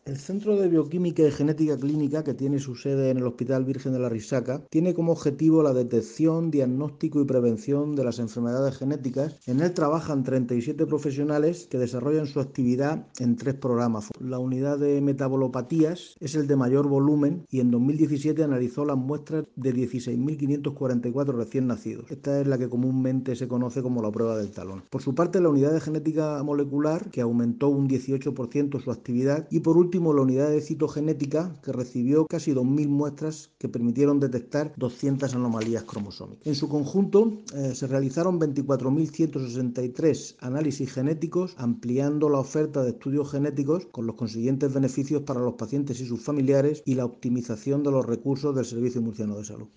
El Centro de Bioquímica y Genética Clínica, que tiene su sede en el Hospital Virgen de la Risaca, tiene como objetivo la detección, diagnóstico y prevención de las enfermedades genéticas. En él trabajan 37 profesionales que desarrollan su actividad en 3 programas. La unidad de metabolopatías es el de mayor volumen y en 2017 analizó las muestras de 16.544 recién nacidos. Esta es la que comúnmente se conoce como la prueba del talón. Por su parte, la unidad de genética molecular, que aumentó un 18% su actividad, y por último la unidad de citogenética, que recibió casi 2.000 muestras que permitieron detectar 200 anomalías cromosómicas. En su conjunto se realizaron 24.163 análisis genéticos, ampliando la oferta de estudios genéticos con los consiguientes beneficios para los pacientes y sus familiares y la optimización de los recursos del Servicio Murciano de Salud.